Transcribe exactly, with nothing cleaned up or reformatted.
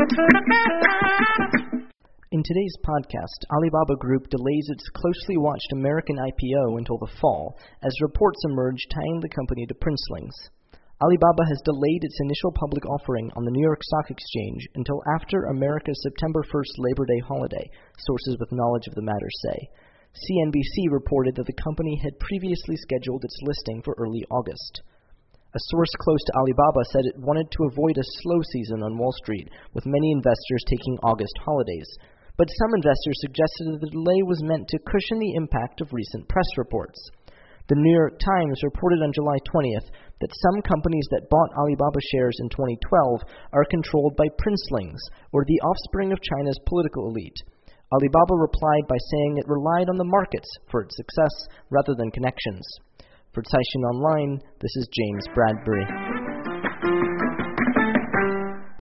In today's podcast, Alibaba Group delays its closely watched American I P O until the fall, as reports emerge tying the company to Princelings. Alibaba has delayed its initial public offering on the New York Stock Exchange until after America's September first Labor Day holiday, sources with knowledge of the matter say. C N B C reported that the company had previously scheduled its listing for early August. A source close to Alibaba said it wanted to avoid a slow season on Wall Street, with many investors taking August holidays. But some investors suggested that the delay was meant to cushion the impact of recent press reports. The New York Times reported on July twentieth that some companies that bought Alibaba shares in twenty twelve are controlled by Princelings, or the offspring of China's political elite. Alibaba replied by saying it relied on the markets for its success rather than connections. For Caixin Online, this is James Bradbury.